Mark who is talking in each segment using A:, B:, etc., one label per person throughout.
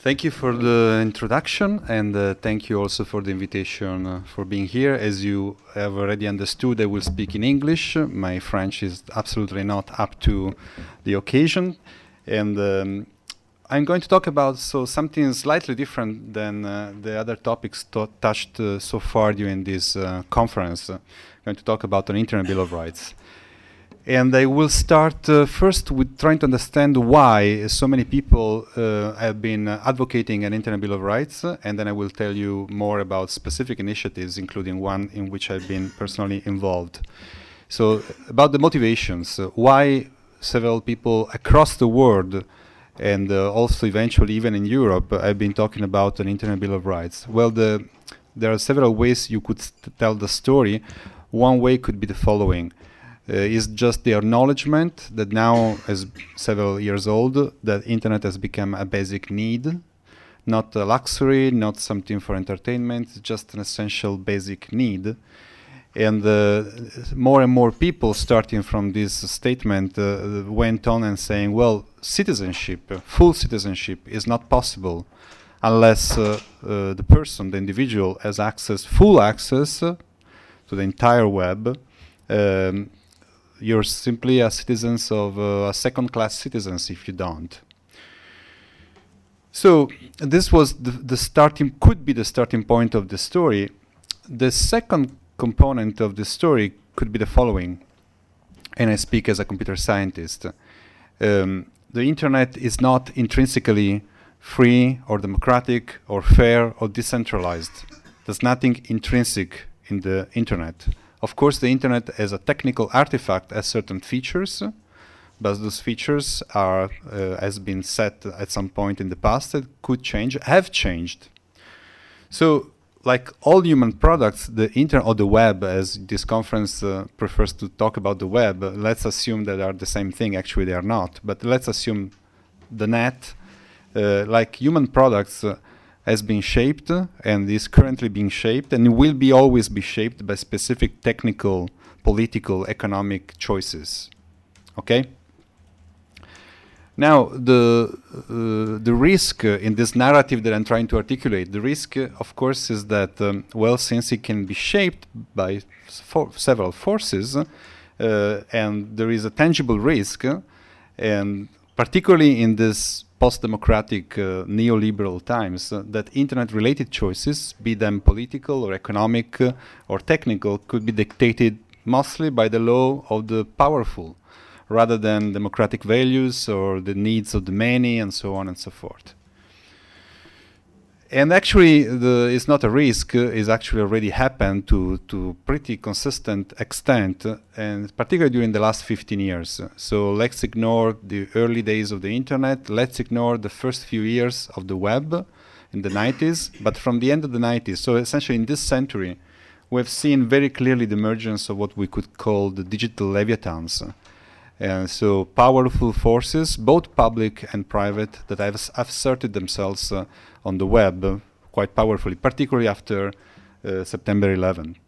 A: Thank you for the introduction, and thank you also for the invitation for being here. As you have already understood, I will speak in English. My French is absolutely not up to the occasion, and I'm going to talk about something slightly different than the other topics touched so far during this conference. I'm going to talk about an Internet Bill of Rights. And I will start first with trying to understand why so many people have been advocating an Internet Bill of Rights, and then I will tell you more about specific initiatives, including one in which I've been personally involved. So about the motivations, why several people across the world, and also eventually even in Europe, have been talking about an Internet Bill of Rights. Well, there are several ways you could tell the story. One way could be the following. Is just the acknowledgement that now, as several years old, that internet has become a basic need, not a luxury, not something for entertainment, it's just an essential basic need. And more and more people, starting from this statement, went on and saying, well, citizenship, full citizenship, is not possible unless the person, the individual, has access, full access to the entire web. You're simply a citizen of a second-class citizens if you don't. So this was the starting, could be the starting point of the story. The second component of the story could be the following, and I speak as a computer scientist. The internet is not intrinsically free or democratic or fair or decentralized. There's nothing intrinsic in the internet. Of course, the internet as a technical artifact has certain features, but those features are, has been set at some point in the past that could change, have changed. So, like all human products, the internet or the web, as this conference prefers to talk about the web, let's assume that they are the same thing. Actually, they are not. But let's assume the net, like human products, has been shaped and is currently being shaped and will be always be shaped by specific technical, political, economic choices. Okay? Now, the risk in this narrative that I'm trying to articulate, the risk, of course, is that, well, since it can be shaped by several forces, and there is a tangible risk, and particularly in this post-democratic neoliberal times, that internet-related choices, be them political or economic or technical, could be dictated mostly by the law of the powerful, rather than democratic values or the needs of the many, and so on and so forth. And actually, it's not a risk, it's actually already happened to pretty consistent extent, and particularly during the last 15 years. So let's ignore the early days of the internet, let's ignore the first few years of the web in the 90s, but from the end of the 90s, so essentially in this century, we've seen very clearly the emergence of what we could call the digital leviathans. And so powerful forces, both public and private, that have asserted themselves on the web quite powerfully, particularly after September 11.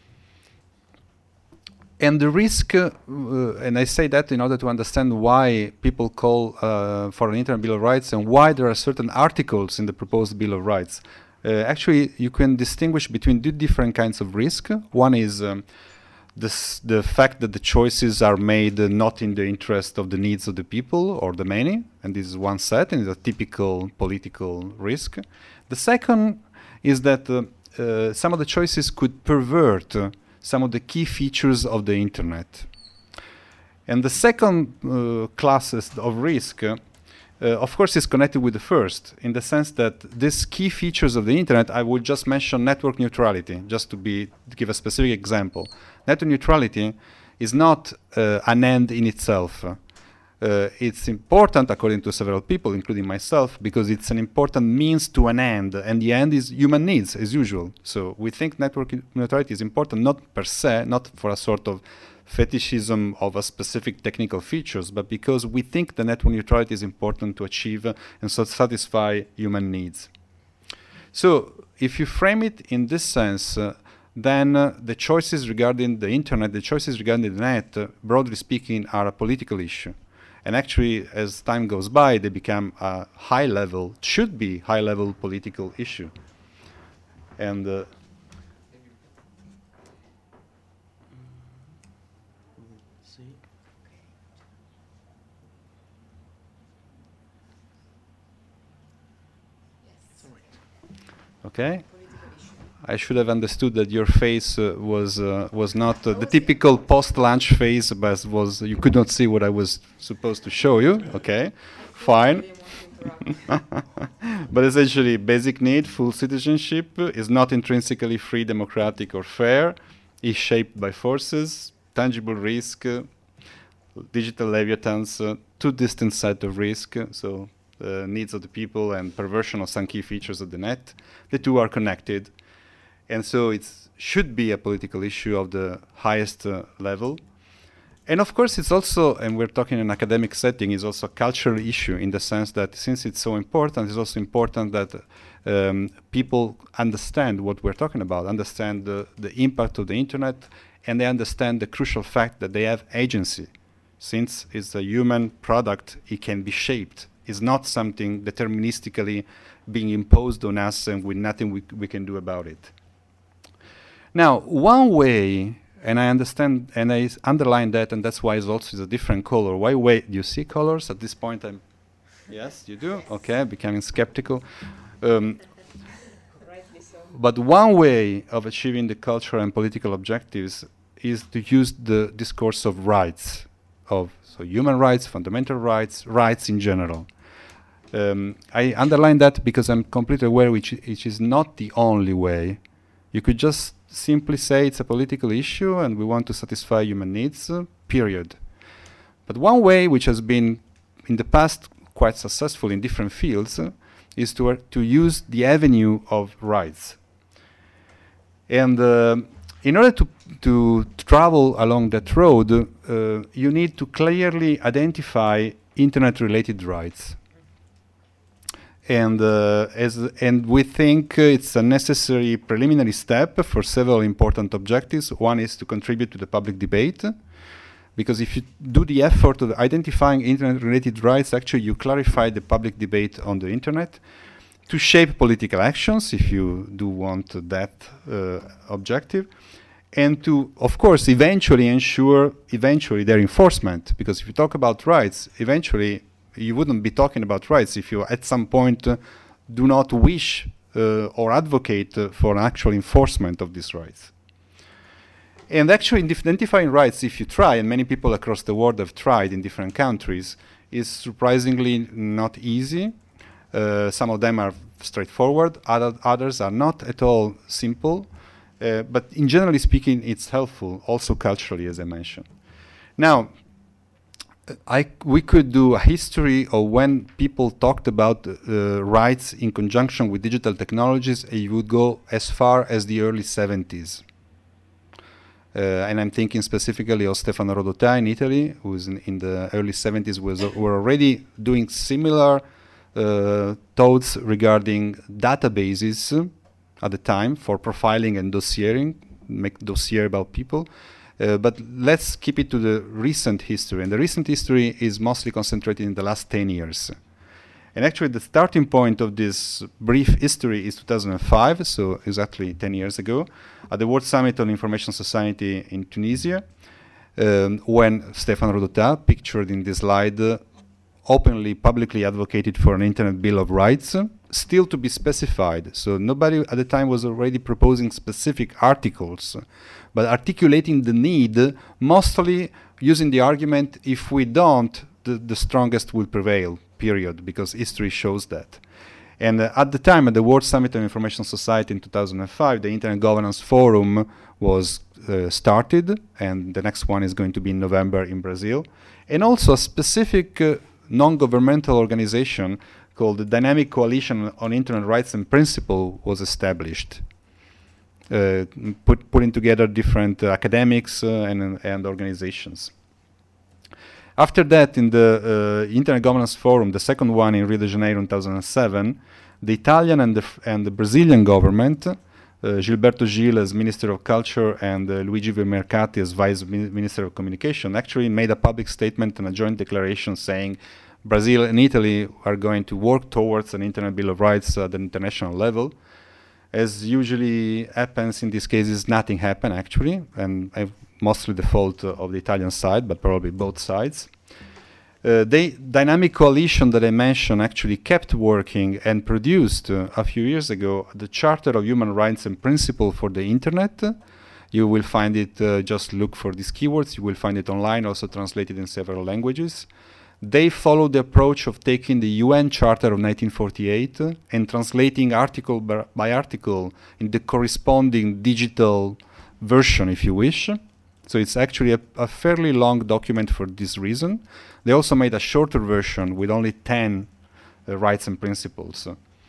A: And the risk, and I say that in order to understand why people call for an Internet Bill of Rights and why there are certain articles in the proposed Bill of Rights. Actually, you can distinguish between two different kinds of risk. One is the fact that the choices are made not in the interest of the needs of the people or the many, and this is one set, and is a typical political risk. The second is that some of the choices could pervert some of the key features of the internet. And the second classes of risk, of course, is connected with the first, in the sense that these key features of the internet, I would just mention network neutrality, just to give a specific example. Network neutrality is not an end in itself. It's important, according to several people, including myself, because it's an important means to an end, and the end is human needs, as usual. So we think network neutrality is important, not per se, not for a sort of fetishism of a specific technical features, but because we think the network neutrality is important to achieve and so satisfy human needs. So if you frame it in this sense, then the choices regarding the internet, the choices regarding the net, broadly speaking, are a political issue. And actually, as time goes by, they become a high level, should be high level political issue. And okay. I should have understood that your face was not the typical post-lunch face, but was you could not see what I was supposed to show you. Okay, fine. But essentially, basic need, full citizenship, is not intrinsically free, democratic, or fair. Is shaped by forces, tangible risk, digital leviathans, too distant set of risk. So needs of the people and perversion of some key features of the net. The two are connected. And so it should be a political issue of the highest level. And of course, it's also, and we're talking in an academic setting, is also a cultural issue in the sense that since it's so important, it's also important that people understand what we're talking about, understand the impact of the internet, and they understand the crucial fact that they have agency. Since it's a human product, it can be shaped. It's not something deterministically being imposed on us and with nothing we can do about it. Now, one way, and I understand, and I underline that, and that's why it's also a different color. Why wait? Do you see colors at this point? Yes, you do? Okay, becoming skeptical. But one way of achieving the cultural and political objectives is to use the discourse of rights, so human rights, fundamental rights, rights in general. I underline that because I'm completely aware which is not the only way. You could just simply say it's a political issue and we want to satisfy human needs, period. But one way which has been in the past quite successful in different fields is to use the avenue of rights. And in order to travel along that road, you need to clearly identify internet-related rights. And we think it's a necessary preliminary step for several important objectives. One is to contribute to the public debate, because if you do the effort of identifying internet-related rights, actually you clarify the public debate on the internet. To shape political actions, if you do want that objective, and to, of course, eventually ensure their enforcement, because if you talk about rights, eventually you wouldn't be talking about rights if you at some point do not wish or advocate for an actual enforcement of these rights. And actually identifying rights, if you try, and many people across the world have tried in different countries, is surprisingly not easy. Some of them are straightforward, others are not at all simple, but in generally speaking, it's helpful, also culturally, as I mentioned. Now, we could do a history of when people talked about rights in conjunction with digital technologies, and you would go as far as the early 70s. And I'm thinking specifically of Stefano Rodotà in Italy, who in the early 70s were already doing similar thoughts regarding databases at the time for profiling and dossiering, make dossier about people. But let's keep it to the recent history. And the recent history is mostly concentrated in the last 10 years. And actually, the starting point of this brief history is 2005, so exactly 10 years ago, at the World Summit on Information Society in Tunisia, when Stefano Rodotà, pictured in this slide, openly, publicly advocated for an Internet Bill of Rights, still to be specified. So nobody at the time was already proposing specific articles, but articulating the need, mostly using the argument, if we don't, the strongest will prevail, period, because history shows that. And at the time, at the World Summit on Information Society in 2005, the Internet Governance Forum was started, and the next one is going to be in November in Brazil. And also a specific non-governmental organization called the Dynamic Coalition on Internet Rights and Principle was established, putting together different academics and organizations. After that, in the Internet Governance Forum, the second one in Rio de Janeiro in 2007, the Italian and the Brazilian government Gilberto Gil as Minister of Culture and Luigi Vimercati as Vice Minister of Communication, actually made a public statement and a joint declaration saying Brazil and Italy are going to work towards an Internet Bill of Rights at the international level. As usually happens in these cases, nothing happened actually, and mostly the fault of the Italian side, but probably both sides. The dynamic coalition that I mentioned actually kept working and produced a few years ago the Charter of Human Rights and Principles for the Internet. You will find it, just look for these keywords, you will find it online, also translated in several languages. They followed the approach of taking the UN Charter of 1948 and translating article by article in the corresponding digital version, if you wish. So it's actually a fairly long document for this reason. They also made a shorter version with only 10 rights and principles.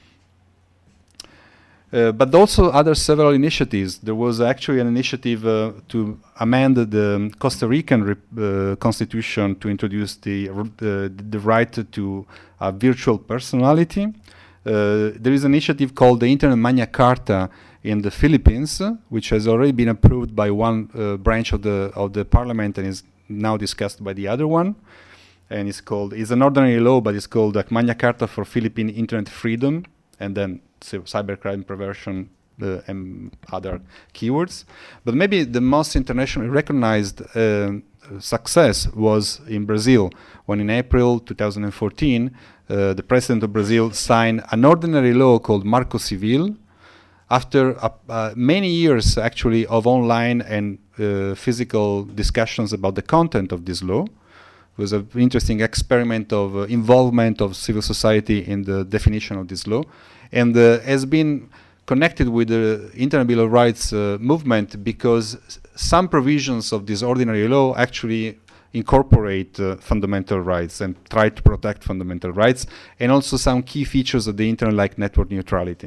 A: But also other several initiatives. There was actually an initiative to amend the Costa Rican constitution to introduce the right to a virtual personality. There is an initiative called the Internet Magna Carta in the Philippines, which has already been approved by one branch of the parliament and is now discussed by the other one. And it's an ordinary law, but it's called the Magna Carta for Philippine Internet Freedom, and then cybercrime prevention and other keywords. But maybe the most internationally recognized success was in Brazil, when in April 2014, the president of Brazil signed an ordinary law called Marco Civil, after many years actually of online and physical discussions about the content of this law. It was an interesting experiment of involvement of civil society in the definition of this law, and has been connected with the Internet Bill of Rights movement because some provisions of this ordinary law actually incorporate fundamental rights and try to protect fundamental rights, and also some key features of the Internet like network neutrality.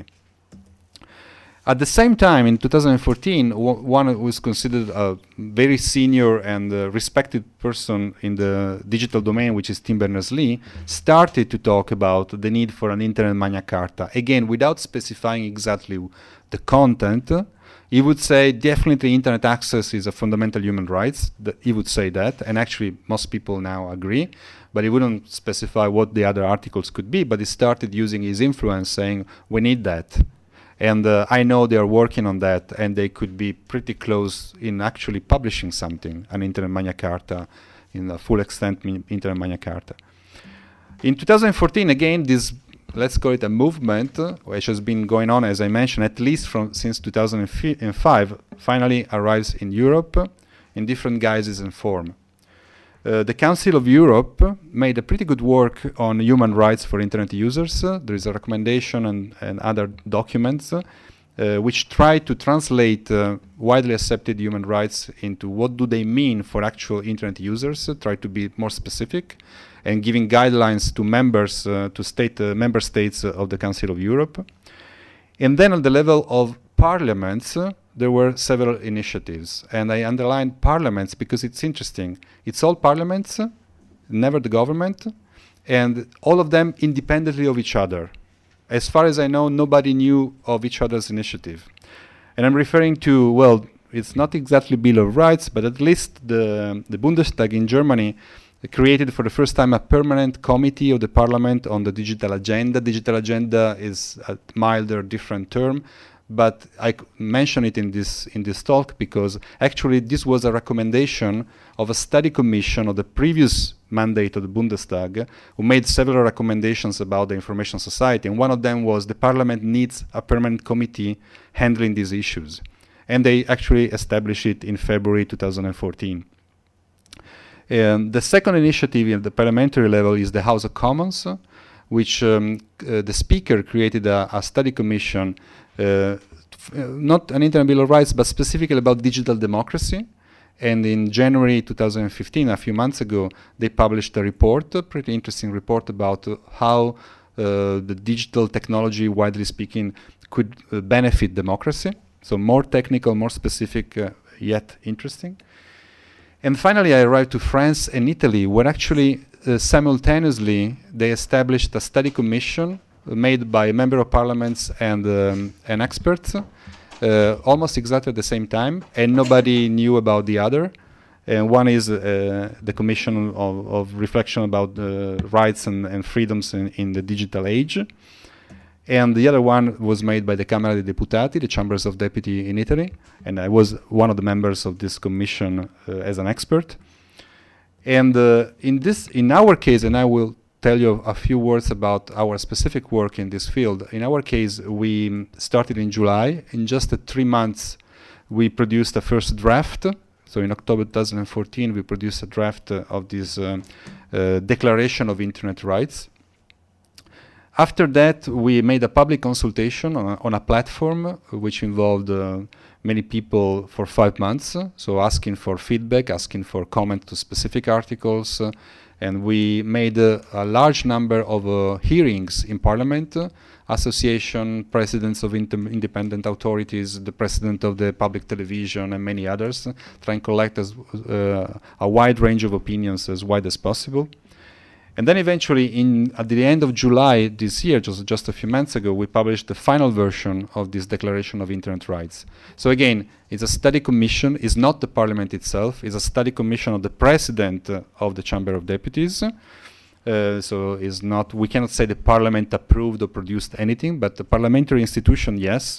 A: At the same time, in 2014, one who is considered a very senior and respected person in the digital domain, which is Tim Berners-Lee, started to talk about the need for an Internet Magna Carta. Again, without specifying exactly the content, he would say definitely Internet access is a fundamental human right. He would say that, and actually most people now agree, but he wouldn't specify what the other articles could be, but he started using his influence saying, we need that. And I know they are working on that, and they could be pretty close in actually publishing something, an Internet Magna Carta, in a full extent Internet Magna Carta. In 2014, again, this, let's call it a movement, which has been going on, as I mentioned, at least since 2005, finally arrives in Europe in different guises and form. The Council of Europe made a pretty good work on human rights for Internet users. There is a recommendation and other documents which try to translate widely accepted human rights into what do they mean for actual Internet users, try to be more specific, and giving guidelines to members, to member states of the Council of Europe. And then at the level of parliaments, there were several initiatives, and I underlined parliaments because it's interesting. It's all parliaments, never the government, and all of them independently of each other. As far as I know, nobody knew of each other's initiative. And I'm referring to, well, it's not exactly Bill of Rights, but at least the Bundestag in Germany created for the first time a permanent committee of the parliament on the digital agenda. Digital agenda is a milder, different term, but I mention it in this talk because actually this was a recommendation of a study commission of the previous mandate of the Bundestag, who made several recommendations about the information society, and one of them was the parliament needs a permanent committee handling these issues. And they actually established it in February 2014. The second initiative at the parliamentary level is the House of Commons, which the Speaker created a study commission, not an Internet Bill of Rights, but specifically about digital democracy. And in January 2015, a few months ago, they published a report, a pretty interesting report about how the digital technology, widely speaking, could benefit democracy. So more technical, more specific, yet interesting. And finally, I arrived to France and Italy, where actually simultaneously they established a study commission made by member of parliaments and experts almost exactly at the same time, and nobody knew about the other. And one is the Commission of Reflection about Rights and Freedoms in the Digital Age. And the other one was made by the Camera dei Deputati, the Chambers of Deputy in Italy. And I was one of the members of this commission as an expert. And in our case, and I will tell you a few words about our specific work in this field. In our case, we started in July. In just 3 months, we produced a first draft. So in October 2014, we produced a draft of this Declaration of Internet Rights. After that, we made a public consultation on a platform which involved many people for 5 months. So asking for feedback, asking for comment to specific articles. And we made a large number of hearings in Parliament, association, presidents of independent authorities, the president of the public television, and many others, trying to collect a wide range of opinions, as wide as possible. And then eventually, at the end of July this year, just a few months ago, we published the final version of this Declaration of Internet Rights. So again, it's a study commission. It's not the Parliament itself. It's a study commission of the President of the Chamber of Deputies. So it's not, we cannot say the Parliament approved or produced anything, but the parliamentary institution, yes.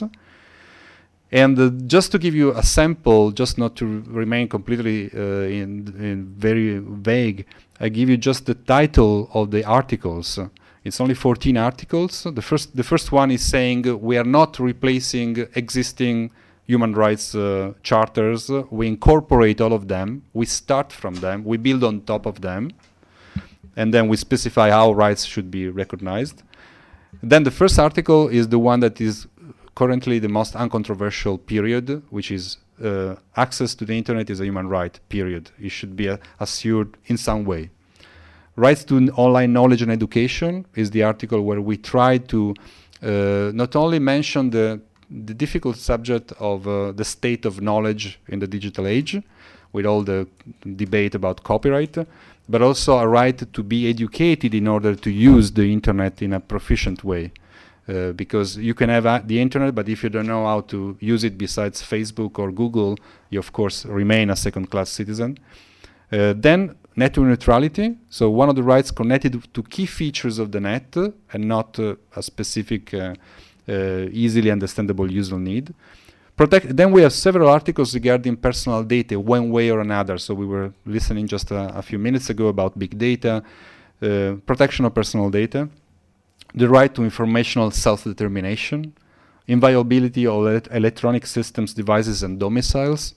A: And just to give you a sample, just not to remain completely in very vague, I give you just the title of the articles. It's only 14 articles. The first one is saying we are not replacing existing human rights charters. We incorporate all of them. We start from them. We build on top of them. And then we specify how rights should be recognized. Then the first article is the one that is currently the most uncontroversial, period, which is access to the internet is a human right, period. It should be assured in some way. Rights to online knowledge and education is the article where we try to not only mention the difficult subject of the state of knowledge in the digital age, with all the debate about copyright, but also a right to be educated in order to use the internet in a proficient way. Because you can have the internet, but if you don't know how to use it besides Facebook or Google, you of course remain a second-class citizen. Then network neutrality. So one of the rights connected to key features of the net and not a specific easily understandable user need. Then we have several articles regarding personal data one way or another. So we were listening just a few minutes ago about big data, protection of personal data, the right to informational self-determination, inviolability of electronic systems, devices, and domiciles,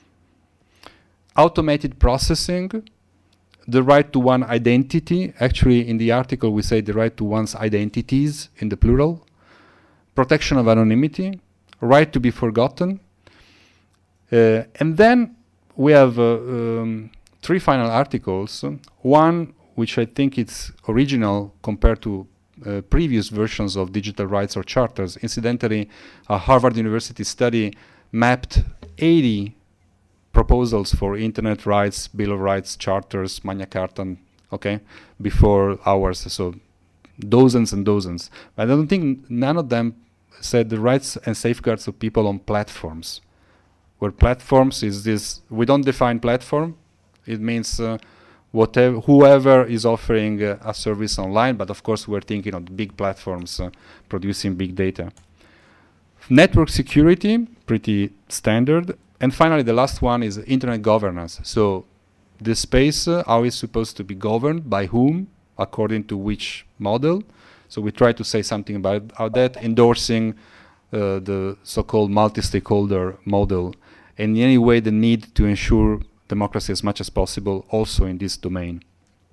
A: automated processing, the right to one identity. Actually, in the article, we say the right to one's identities in the plural, protection of anonymity, right to be forgotten. And then we have 3 final articles. One, which I think it's original compared to previous versions of digital rights or charters. Incidentally, a Harvard University study mapped 80 proposals for internet rights, Bill of Rights, charters, Magna Carta, okay, before ours. So dozens and dozens. But I don't think none of them said the rights and safeguards of people on platforms. Where platforms is this, we don't define platform. It means whoever is offering a service online, but of course we're thinking of big platforms producing big data. Network security, pretty standard. And finally, the last one is internet governance. So the space, how is supposed to be governed, by whom, according to which model. So we try to say something about that, endorsing the so-called multi-stakeholder model, and in any way the need to ensure democracy as much as possible also in this domain.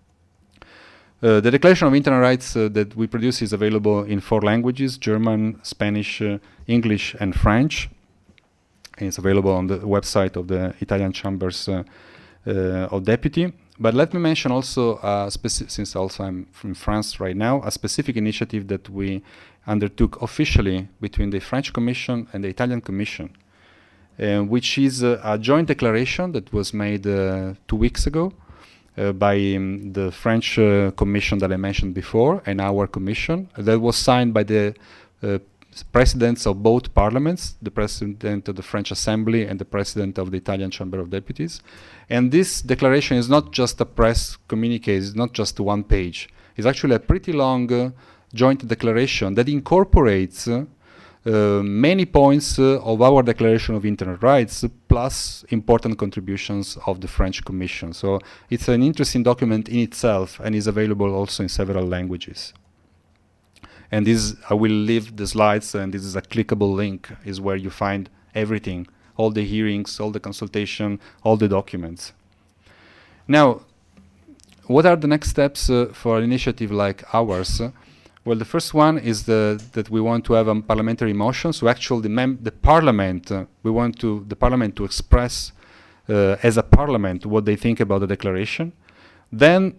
A: The Declaration of Internet Rights that we produce is available in 4 languages, German, Spanish, English, and French. And it's available on the website of the Italian Chambers of Deputy. But let me mention also, since also I'm from France right now, a specific initiative that we undertook officially between the French Commission and the Italian Commission, which is a joint declaration that was made 2 weeks ago by the French Commission that I mentioned before and our Commission. That was signed by the presidents of both parliaments, the president of the French Assembly and the president of the Italian Chamber of Deputies. And this declaration is not just a press communique, it's not just one page. It's actually a pretty long joint declaration that incorporates many points of our Declaration of Internet Rights, plus important contributions of the French Commission. So it's an interesting document in itself and is available also in several languages. And this, I will leave the slides, and this is a clickable link, is where you find everything, all the hearings, all the consultation, all the documents. Now, what are the next steps for an initiative like ours? Well, the first one is that we want to have a parliamentary motion. So actually the parliament, we want the parliament to express as a parliament what they think about the declaration. Then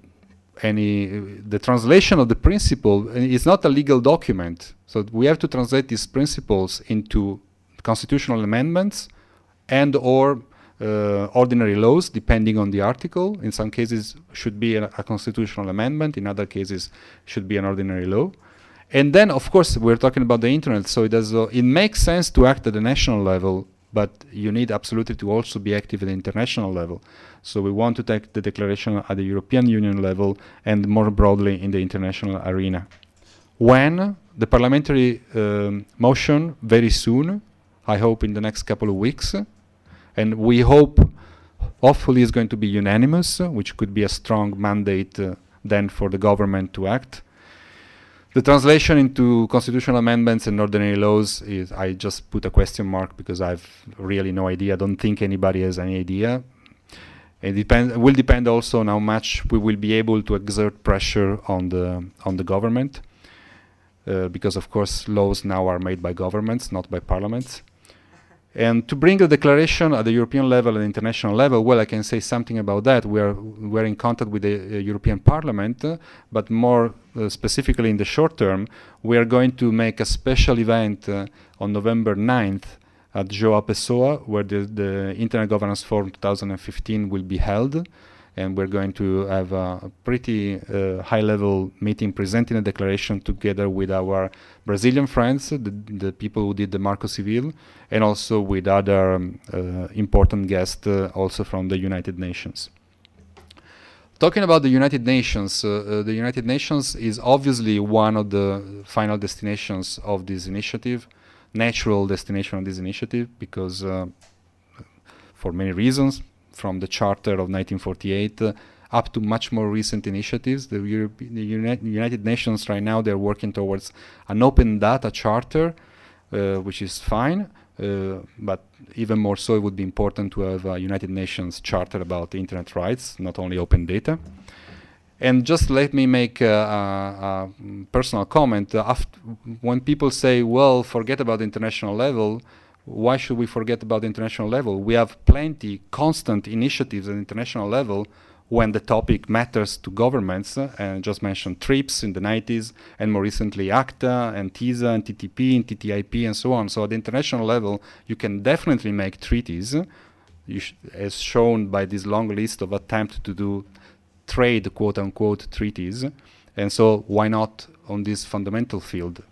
A: the translation of the principle is not a legal document. So we have to translate these principles into constitutional amendments and or ordinary laws, depending on the article. In some cases should be a constitutional amendment, in other cases should be an ordinary law. And then, of course, we're talking about the internet, so it makes sense to act at the national level, but you need absolutely to also be active at the international level. So we want to take the declaration at the European Union level and more broadly in the international arena. When? The parliamentary motion very soon, I hope in the next couple of weeks. And we hope, hopefully, it's going to be unanimous, which could be a strong mandate then for the government to act. The translation into constitutional amendments and ordinary laws is, I just put a question mark because I've really no idea. I don't think anybody has any idea. It will depend also on how much we will be able to exert pressure on the government, because of course laws now are made by governments, not by parliaments. And to bring the declaration at the European level and international level, well, I can say something about that. We're in contact with the European Parliament, but more specifically in the short term, we are going to make a special event on November 9th at João Pessoa, where the Internet Governance Forum 2015 will be held. And we're going to have a pretty high-level meeting presenting a declaration together with our Brazilian friends, the people who did the Marco Civil, and also with other important guests also from the United Nations. Talking about the United Nations is obviously one of the final destinations of this initiative, natural destination of this initiative, because for many reasons, from the Charter of 1948 up to much more recent initiatives. The United Nations right now, they're working towards an open data charter, which is fine, but even more so, it would be important to have a United Nations charter about internet rights, not only open data. And just let me make a personal comment. When people say, well, forget about the international level, why should we forget about the international level? We have plenty, constant initiatives at the international level when the topic matters to governments. And just mentioned TRIPS in the 90s, and more recently ACTA and TISA and TTP and TTIP and so on. So at the international level, you can definitely make treaties, as shown by this long list of attempts to do trade, quote-unquote, treaties. And so why not on this fundamental field?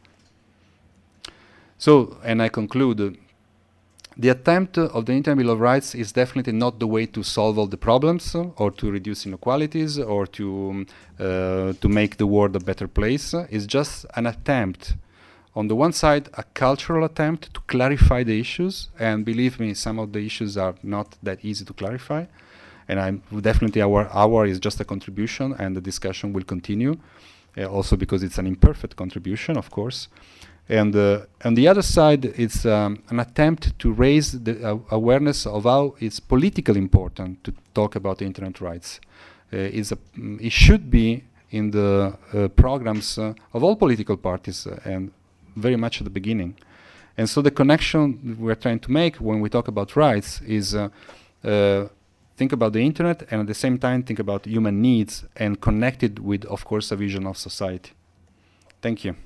A: So, and I conclude, the attempt of the Internet Bill of Rights is definitely not the way to solve all the problems or to reduce inequalities or to make the world a better place. It's just an attempt. On the one side, a cultural attempt to clarify the issues, and believe me, some of the issues are not that easy to clarify. And definitely our is just a contribution, and the discussion will continue, also because it's an imperfect contribution, of course. And on the other side, it's an attempt to raise the awareness of how it's politically important to talk about internet rights. It should be in the programs of all political parties, and very much at the beginning. And so the connection we're trying to make when we talk about rights is think about the internet, and at the same time think about human needs, and connect it with, of course, a vision of society. Thank you.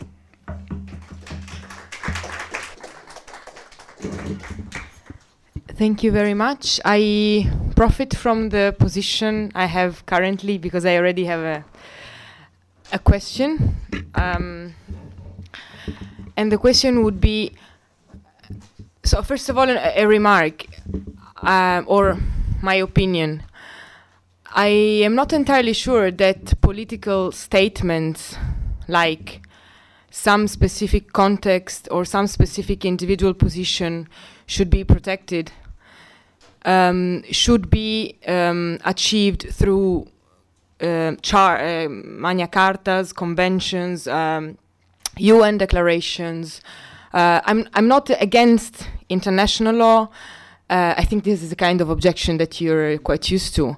B: Thank you very much. I profit from the position I have currently because I already have a question. And And the question would be, so first of all, a remark, or my opinion. I am not entirely sure that political statements like some specific context or some specific individual position should be protected, should be achieved through Magna Cartas, conventions, UN declarations. I'm not against international law. I think this is a kind of objection that you're quite used to.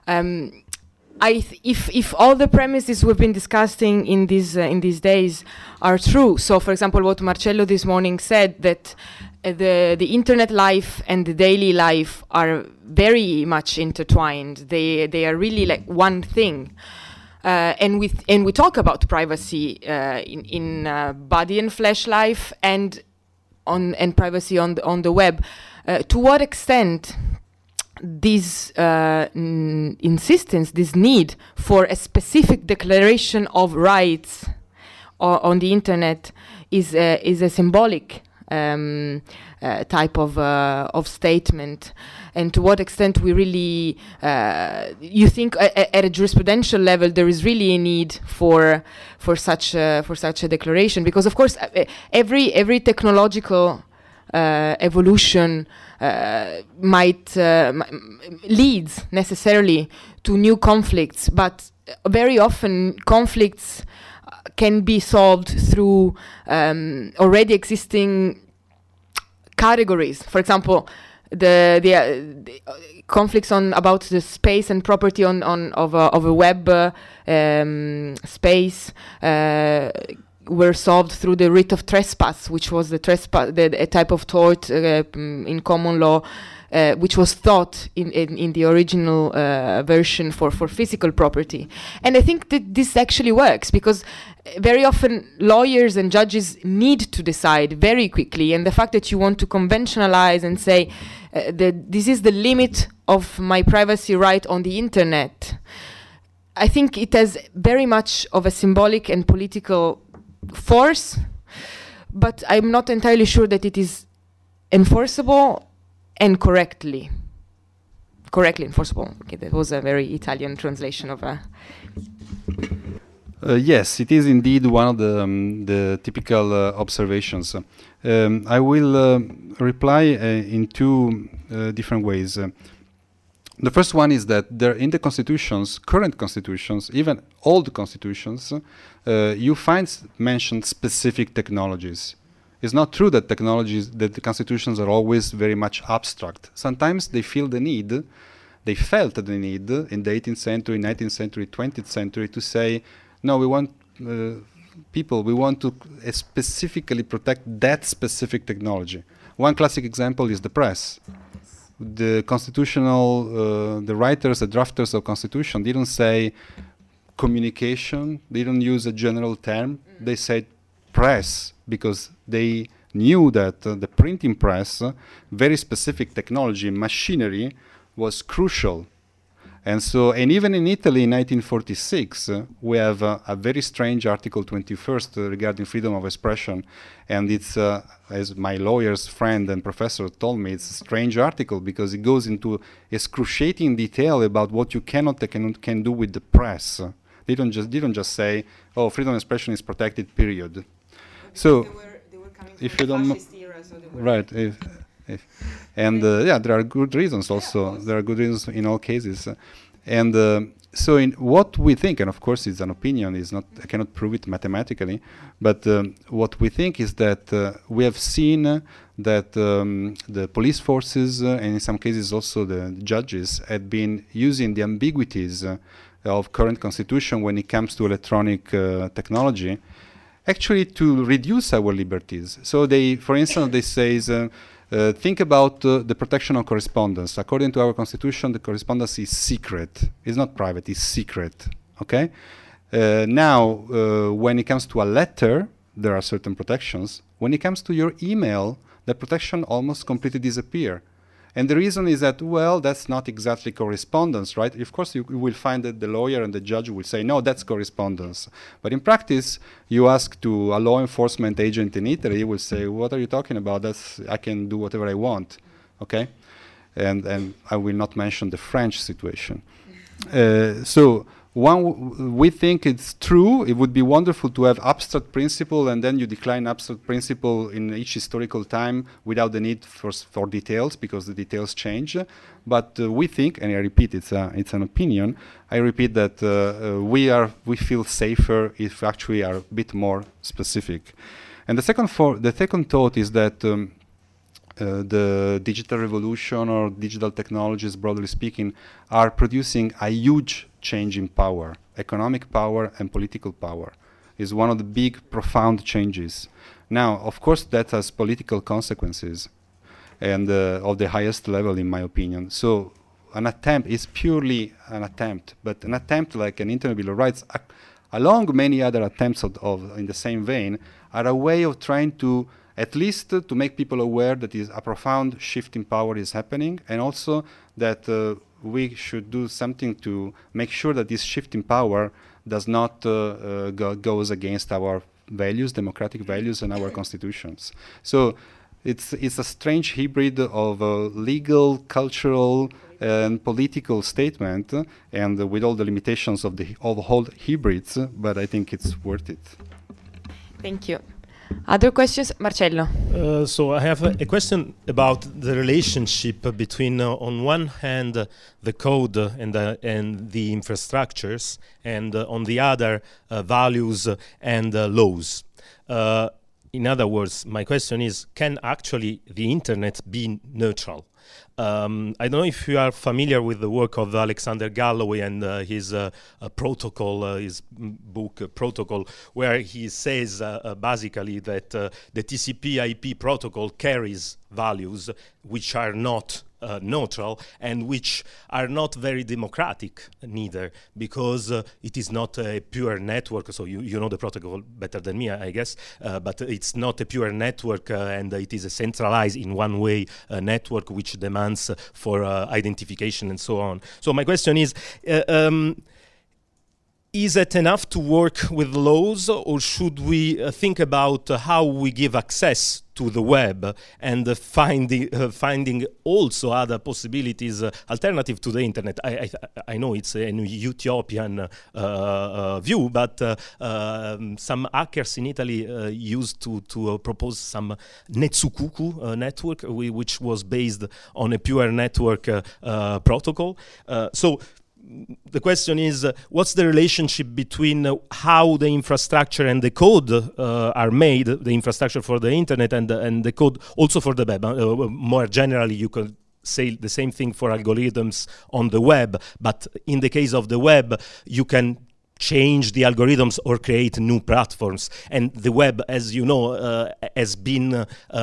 B: If all the premises we've been discussing in these days are true, so for example, what Marcello this morning said, that the internet life and the daily life are very much intertwined. They are really like one thing. And we talk about privacy in body and flesh life and privacy on the web. To what extent this insistence, this need for a specific declaration of rights on the internet is a symbolic type of statement, and to what extent we really you think at a jurisprudential level there is really a need for such a declaration, because of course every technological evolution might leads necessarily to new conflicts, but very often conflicts can be solved through already existing categories. For example, the conflicts about the space and property of a web space were solved through the writ of trespass, which was a type of tort in common law, which was thought in the original version for physical property. And I think that this actually works, because very often lawyers and judges need to decide very quickly, and the fact that you want to conventionalize and say that this is the limit of my privacy right on the internet, I think it has very much of a symbolic and political force, but I'm not entirely sure that it is enforceable and correctly enforceable. Okay, that was a very Italian translation of a...
A: Yes, it is indeed one of the typical observations. I will reply in two different ways. The first one is that there, in the constitutions, current constitutions, even old constitutions, you find mentioned specific technologies. It's not true that that the constitutions are always very much abstract. Sometimes they felt the need in the 18th century, 19th century, 20th century to say, no, we want we want to specifically protect that specific technology. One classic example is the press. The constitutional, the writers, the drafters of constitution didn't say communication, they didn't use a general term, they said press, because they knew that the printing press, very specific technology, machinery, was crucial. And so, and even in Italy in 1946, we have a very strange Article 21st regarding freedom of expression. And it's, as my lawyer's friend and professor told me, it's a strange article because it goes into excruciating detail about what you can do with the press. They don't just say, oh, freedom of expression is protected, period. Because so, they were coming from if you don't fascist era, so they were right. Yeah, there are good reasons also. Yeah, there are good reasons in all cases. So in what we think, and of course it's an opinion, I cannot prove it mathematically, but what we think is that we have seen that the police forces and in some cases also the judges had been using the ambiguities of current constitution when it comes to electronic technology, actually to reduce our liberties. So they, for instance, they say, think about the protection of correspondence. According to our constitution, the correspondence is secret. It's not private, it's secret, okay? Now, when it comes to a letter, there are certain protections. When it comes to your email, the protection almost completely disappears. And the reason is that, well, that's not exactly correspondence, right? Of course, you will find that the lawyer and the judge will say, no, that's correspondence. But in practice, you ask to a law enforcement agent in Italy, he will say, what are you talking about? I can do whatever I want, okay? And I will not mention the French situation. So we think it's true. It would be wonderful to have abstract principle, and then you decline abstract principle in each historical time without the need for details, because the details change. But we think, and I repeat, it's an opinion. I repeat that we feel safer if we actually are a bit more specific. And the second thought is that the digital revolution or digital technologies, broadly speaking, are producing a huge change in power. Economic power and political power is one of the big, profound changes. Now, of course, that has political consequences, and of the highest level, in my opinion. So an attempt is purely an attempt, but an attempt like an Internet Bill of Rights, along many other attempts in the same vein, are a way of trying to at least to make people aware that a profound shift in power is happening, and also that we should do something to make sure that this shift in power does not goes against our values, democratic values, and our constitutions. So it's a strange hybrid of legal, cultural, and political statement, and with all the limitations of the whole hybrids, but I think it's worth it.
B: Thank you. Other questions? Marcello.
C: So I have a question about the relationship between, on one hand, the code and the infrastructures, and on the other, values and laws. In other words, my question is, can actually the internet be neutral? I don't know if you are familiar with the work of Alexander Galloway and his protocol, his book Protocol, where he says basically that the TCP/IP protocol carries values which are not neutral and which are not very democratic neither, because it is not a pure network. So you know the protocol better than me, I guess, but it's not a pure network, and it is a centralized in one way network which demands for identification and so on. So my question is it enough to work with laws, or should we think about how we give access to the web and finding also other possibilities alternative to the internet? I know it's a utopian view, but some hackers in Italy used to propose some Netsukuku network, which was based on a pure network protocol. So the question is, what's the relationship between how the infrastructure and the code are made, the infrastructure for the internet and the code also for the web? More generally, you could say the same thing for algorithms on the web, but in the case of the web, you can change the algorithms or create new platforms. And the web, as you know, has been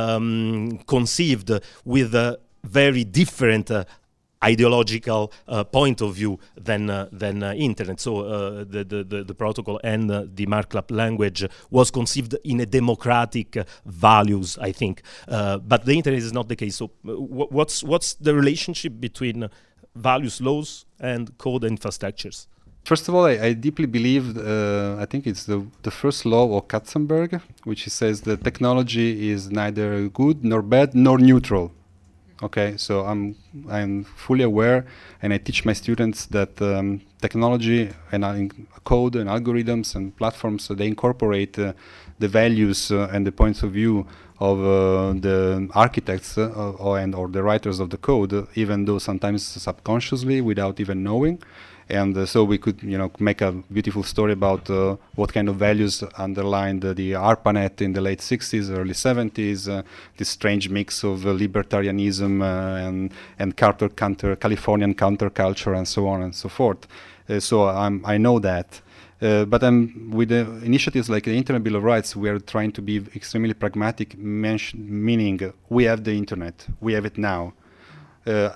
C: conceived with a very different ideological point of view than internet. So the protocol and the markup language was conceived in a democratic values, I think. But the internet is not the case. So what's the relationship between values, laws, and code infrastructures?
A: First of all, I deeply believe, I think it's the first law of Katzenberg, which says that technology is neither good nor bad nor neutral. Okay, so I'm fully aware, and I teach my students that technology and code and algorithms and platforms, so they incorporate the values and the points of view of the architects or the writers of the code, even though sometimes subconsciously without even knowing. And so we could, make a beautiful story about what kind of values underlined the ARPANET in the late 60s, early 70s, this strange mix of libertarianism and Californian counterculture and so on and so forth. So I know that. But with the initiatives like the Internet Bill of Rights, we are trying to be extremely pragmatic, meaning we have the internet, we have it now.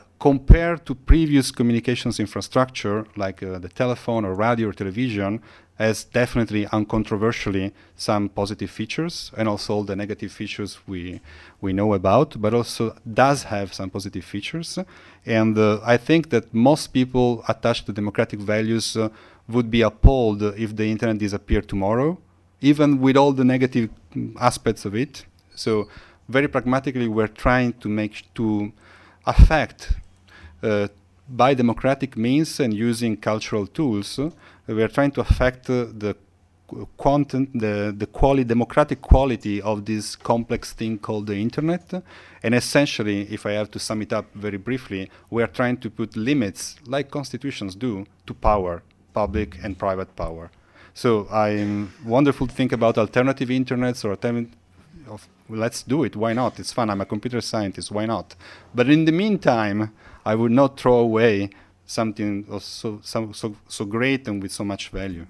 A: Compared to previous communications infrastructure, like the telephone or radio or television, has definitely, uncontroversially, some positive features, and also all the negative features we know about, but also does have some positive features. And I think that most people attached to democratic values would be appalled if the internet disappeared tomorrow, even with all the negative aspects of it. So very pragmatically, we're trying to affect by democratic means and using cultural tools, we are trying to affect the content, the democratic quality of this complex thing called the internet. And essentially, if I have to sum it up very briefly, we are trying to put limits, like constitutions do, to power, public and private power. So I'm wonderful to think about alternative internets or let's do it, why not? It's fun, I'm a computer scientist, why not? But in the meantime, I would not throw away something so great and with so much value.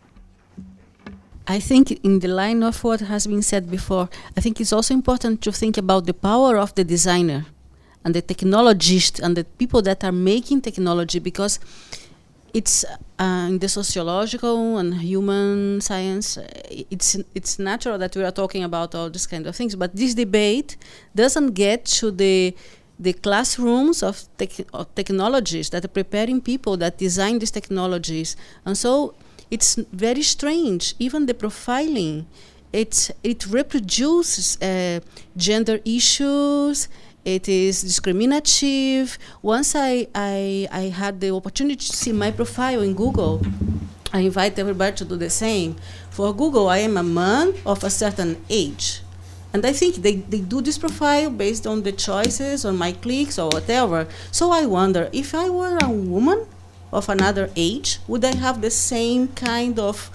D: I think in the line of what has been said before, I think it's also important to think about the power of the designer and the technologist and the people that are making technology, because it's in the sociological and human science, it's natural that we are talking about all these kind of things, but this debate doesn't get to the classrooms of technologies that are preparing people that design these technologies. And so it's very strange. Even the profiling, it reproduces gender issues. It is discriminative. Once I had the opportunity to see my profile in Google, I invite everybody to do the same. For Google, I am a man of a certain age. And I think they do this profile based on the choices, on my clicks or whatever. So I wonder, if I were a woman of another age, would I have the same kind of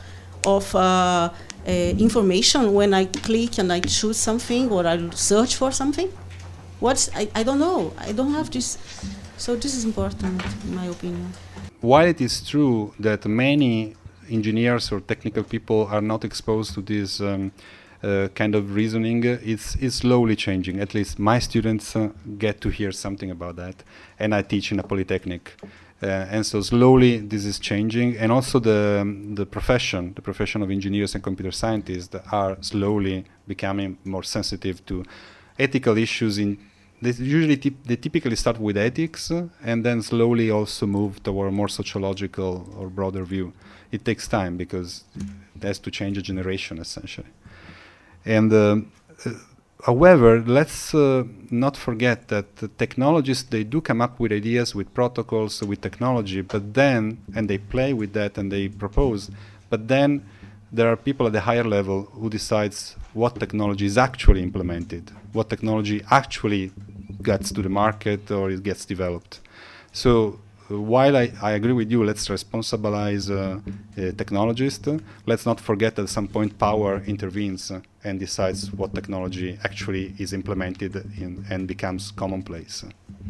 D: information when I click and I choose something or I search for something? I don't know. I don't have this. So this is important, in my opinion.
A: While it is true that many engineers or technical people are not exposed to this kind of reasoning, it's slowly changing. At least my students get to hear something about that, and I teach in a polytechnic, and so slowly this is changing. And also the profession of engineers and computer scientists are slowly becoming more sensitive to ethical issues. They typically start with ethics and then slowly also move toward a more sociological or broader view. It takes time because it has to change a generation essentially. And however, let's not forget that the technologists, they do come up with ideas, with protocols, with technology, but then, and they play with that and they propose, but then there are people at the higher level who decides what technology is actually implemented, what technology actually gets to the market or it gets developed. So while I agree with you, let's responsibilize technologists, let's not forget that at some point power intervenes and decides what technology actually is implemented and becomes commonplace.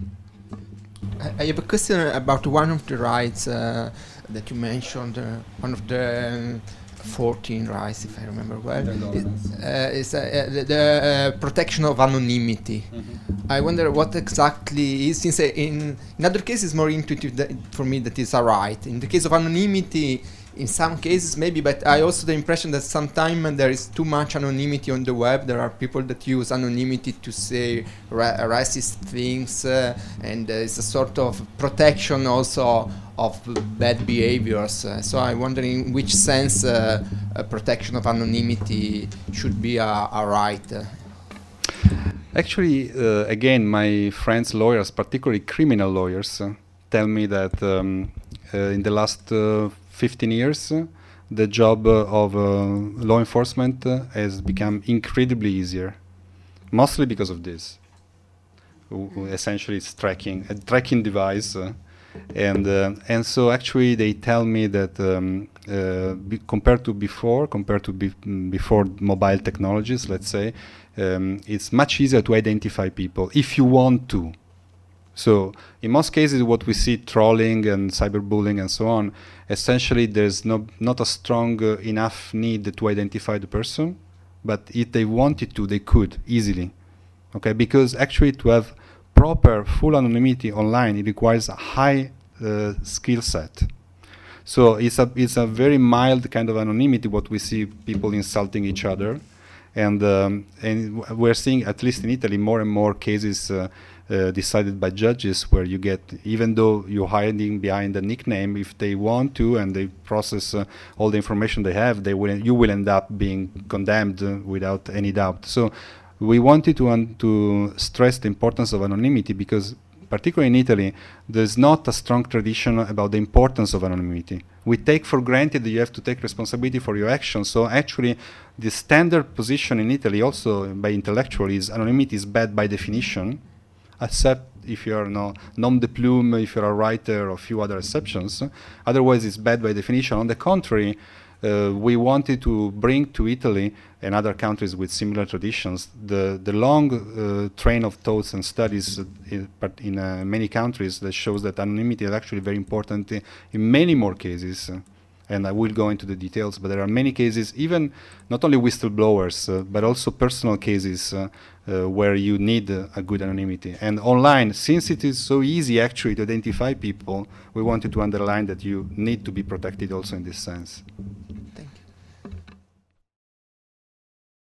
E: I have a question about one of the rights that you mentioned, one of the 14 rights, if I remember well, is the protection of anonymity. Mm-hmm. I wonder what exactly is, since in other cases it's more intuitive for me that it's a right. In the case of anonymity, in some cases maybe, but I also the impression that sometimes there is too much anonymity on the web. There are people that use anonymity to say racist things, and it's a sort of protection also of bad behaviors. So I'm wondering in which sense a protection of anonymity should be a right.
A: Actually, again, my friends, lawyers, particularly criminal lawyers, tell me that in the last 15 years, the job of law enforcement has become incredibly easier, mostly because of this. Essentially, it's a tracking device. And so actually they tell me that compared to before mobile technologies, let's say, it's much easier to identify people if you want to. So in most cases what we see, trolling and cyberbullying and so on, essentially there's not a strong enough need to identify the person, but if they wanted to, they could easily. Okay, because actually to have proper full anonymity online, it requires a high skill set. So it's a very mild kind of anonymity, what we see people insulting each other. And we're seeing, at least in Italy, more and more cases decided by judges where you get, even though you're hiding behind a nickname, if they want to and they process all the information they have, you will end up being condemned without any doubt. So we wanted to stress the importance of anonymity because, particularly in Italy, there's not a strong tradition about the importance of anonymity. We take for granted that you have to take responsibility for your actions. So actually, the standard position in Italy, also by intellectuals, is anonymity is bad by definition, except if you're nom de plume, if you're a writer, or a few other exceptions. Otherwise, it's bad by definition. On the contrary, we wanted to bring to Italy and other countries with similar traditions the long train of thoughts and studies in many countries that shows that anonymity is actually very important in many more cases. And I will go into the details, but there are many cases, even not only whistleblowers, but also personal cases where you need a good anonymity. And online, since it is so easy actually to identify people, we wanted to underline that you need to be protected also in this sense.